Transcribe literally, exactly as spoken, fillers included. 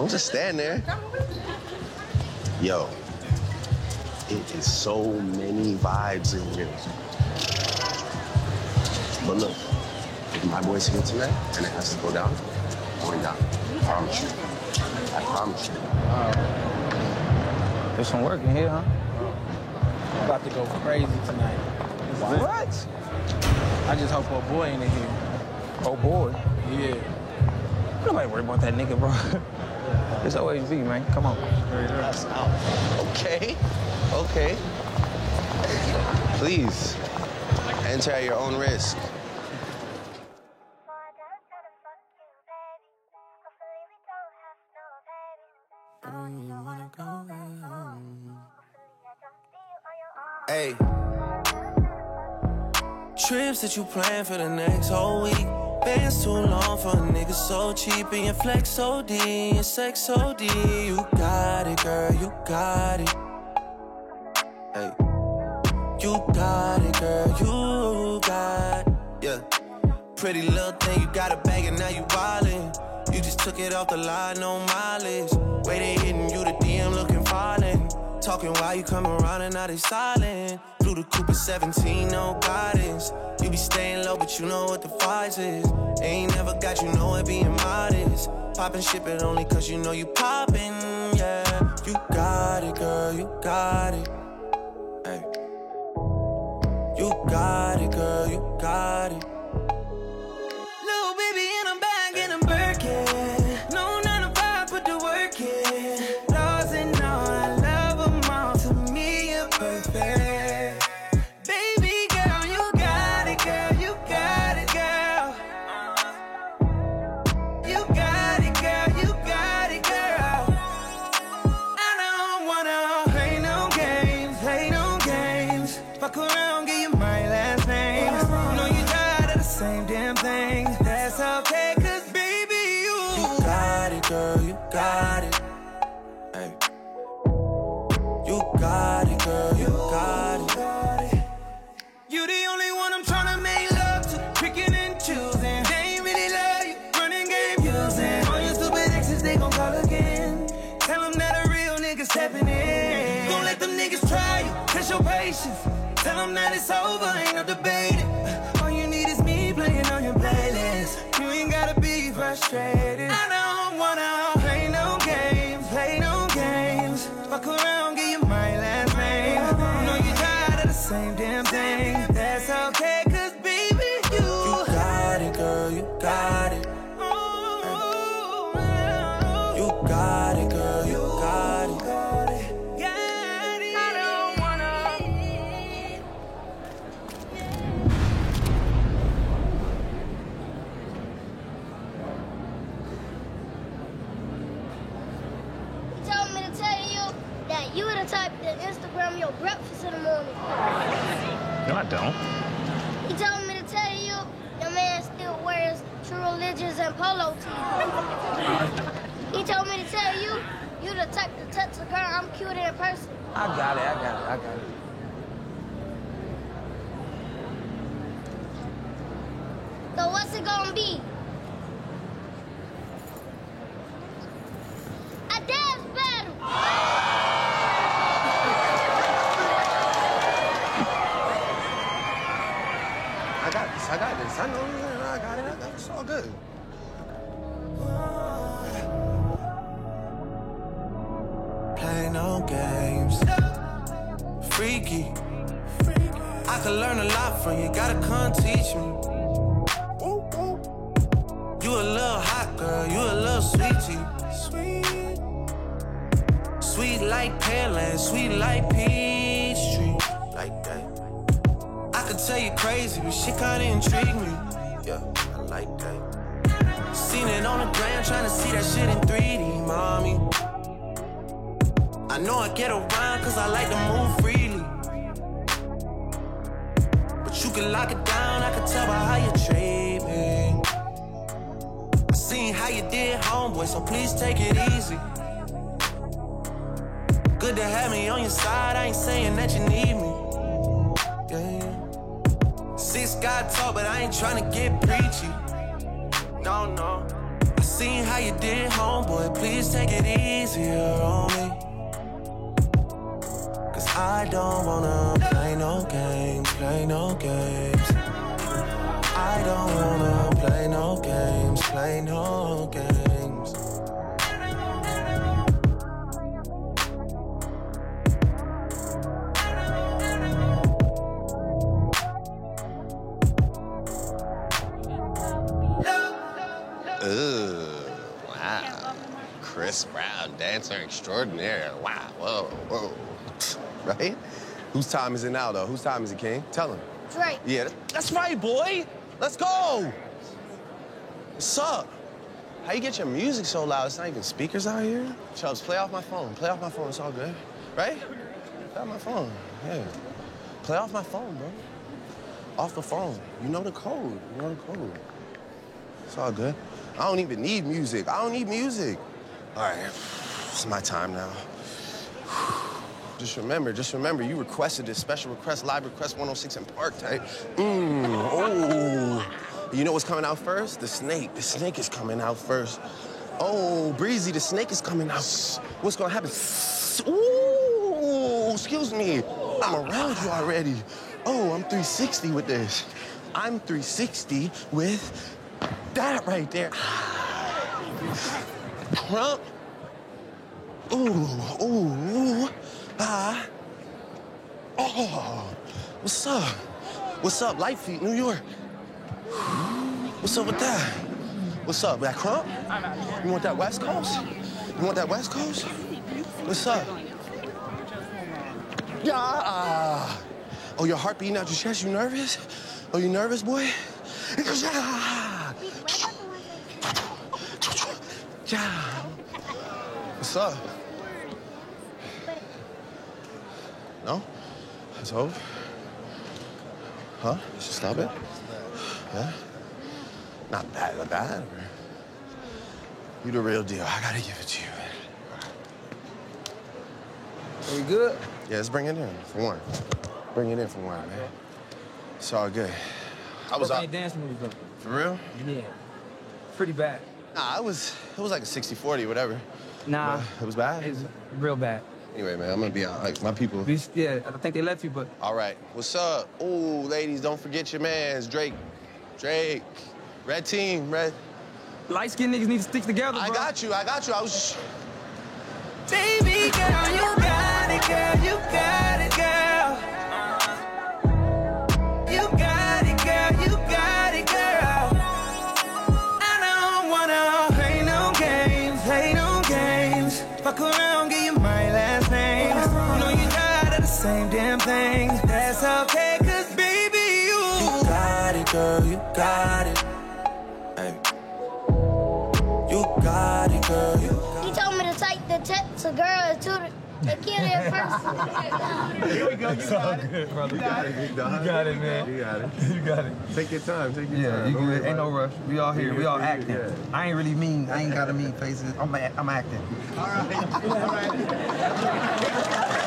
Don't just stand there. Yo, it is so many vibes in here. But look, if my boys here tonight and it has to go down, it's going down. I promise you. I promise you. There's some work in here, huh? I'm about to go crazy tonight. What? I just hope old boy ain't in here. Oh, boy? Yeah. Nobody worry about that nigga, bro. It's O H V, man. Come on. That's out. Okay. Okay. Please, enter at your own risk. Hey. Trips that you plan for the next whole week. Bands too long for a nigga so cheap. And your flex so D, your sex so D. You got it, girl, you got it. Hey. You got it, girl, you got it. Yeah. Pretty little thing, you got a bag and now you wildin'. You just took it off the line, no mileage. Way they hitting you, the D M looking violent. Talking while you come around and now they silent. Blew the coupe at seventeen, no guidance. You be staying low, but you know what the price is. Ain't never got you know it being modest. Poppin' shit, but only cause you know you poppin', yeah. You got it, girl, you got it. Hey. You got it, girl, you got it. Little baby in a bag and I'm Birkin. No nine to five, put the work in. Laws and all, I love them all. To me, you're perfect. Baby girl, you got it, girl, you got it, girl. You got it, girl, you got it, girl. I don't wanna play no games, play no games. Fuck around, give you my last name. You know you tired of the same damn thing. That's okay, cause baby, you You got it, girl, you got it. Hey. You got it, girl, you got it. You the only one I'm tryna make love to, picking and choosing. They ain't really love you, running game using. All your stupid exes, they gon' call again. Tell them that a real nigga stepping in. Gon' let them niggas try you, test your patience. Tell them that it's over, ain't no debating. All you need is me playing on your playlist. You ain't gotta be frustrated. I don't wanna play no games, play no games. Fuck around, give you my last name. You know you tired of the same damn thing. That's okay, cause baby, you You got it, girl, you got it. You got it, girl, you got it. You the type that Instagram your breakfast in the morning. No, I don't. He told me to tell you your man still wears True Religions and polo tees. He told me to tell you you the type to touch a girl I'm cute in person. I got it, I got it, I got it. So what's it gonna be? A dance battle! I got this, I got this. I know, I got it, I got it. It's all good. Play no games. Freaky. I could learn a lot from you, gotta come teach me. You a little hot girl, you a little sweetie. Sweet. Sweet like Pearland, sweet like Peachtree. Like that. I could tell you crazy, but shit kinda intrigue me. Yeah, I like that. Seen it on the gram, trying to see that shit in three D, mommy. I know I get around cause I like to move freely. But you can lock it down, I can tell by how you treat me. I seen how you did, homeboy, so please take it easy. Good to have me on your side, I ain't saying that you need me. Yeah. Six God talk, but I ain't tryna get preachy. No, no. I seen how you did, homeboy. Please take it easier on me. Cause I don't wanna play no games, play no games. I don't wanna play no games, play no games. Ooh, wow. Chris Brown, dancer extraordinaire. Wow, whoa, whoa. Right? Whose time is it now, though? Whose time is it, King? Tell him. Drake. Yeah, that's right, boy. Let's go. What's up? How you get your music so loud? It's not even speakers out here. Chubbs, play off my phone. Play off my phone. It's all good. Right? Play off my phone. Yeah. Play off my phone, bro. Off the phone. You know the code. You know the code. It's all good. I don't even need music. I don't need music. All right. It's my time now. Just remember, just remember, you requested this special request, live request one oh six in Park Type. Mmm, oh. You know what's coming out first? The snake. The snake is coming out first. Oh, Breezy, the snake is coming out. What's gonna happen? Ooh, excuse me. I'm around you already. Oh, I'm three sixty with this. I'm three sixty with that right there. Crump. Ooh, ooh, ooh. Ah. Oh, what's up? What's up, Lightfeet, New York? What's up with that? What's up, that crump? You want that West Coast? You want that West Coast? What's up? Yeah. Oh, your heart beating out your chest? You nervous? Oh, you nervous, boy? Yeah. Yeah. What's up? No? It's over? Huh? You should stop it? Yeah? Not bad, not bad. You the real deal. I gotta give it to you, man. Are we good? Yeah, let's bring it in for one. Bring it in for one, man. It's all good. I was What out. dance moves though? For real? Yeah. Pretty bad. Nah, it was, it was like a sixty forty, whatever. Nah. But it was bad? It's real bad. Anyway, man, I'm gonna be out. Like, my people. We, yeah, I think they left you, but All right. What's up? Ooh, ladies, don't forget your mans. Drake. Drake. Red team, red. light-skinned niggas need to stick together, bro. I got you, I got you. I was just... Baby girl, you got it, girl, you got it, girl. You got it, girl, you got it, girl. I don't wanna play no games, play no games. Fuck around, give you my last name. You know you tired of the same damn thing. That's okay, cause baby, you, you got it, girl, you got it. Hey. You got it, girl, you got it. He told me to take the text to girl to the, the kid at first. Here we go. You got it. Good, brother. You got it. You got it, man. You got it. You got it. Take your time. Take your Yeah, time. you Don't worry good. Ain't no about it. rush. We all here. We all Yeah, acting. yeah. I ain't really mean. I ain't got to mean faces. I'm, a- I'm acting. All right. All right.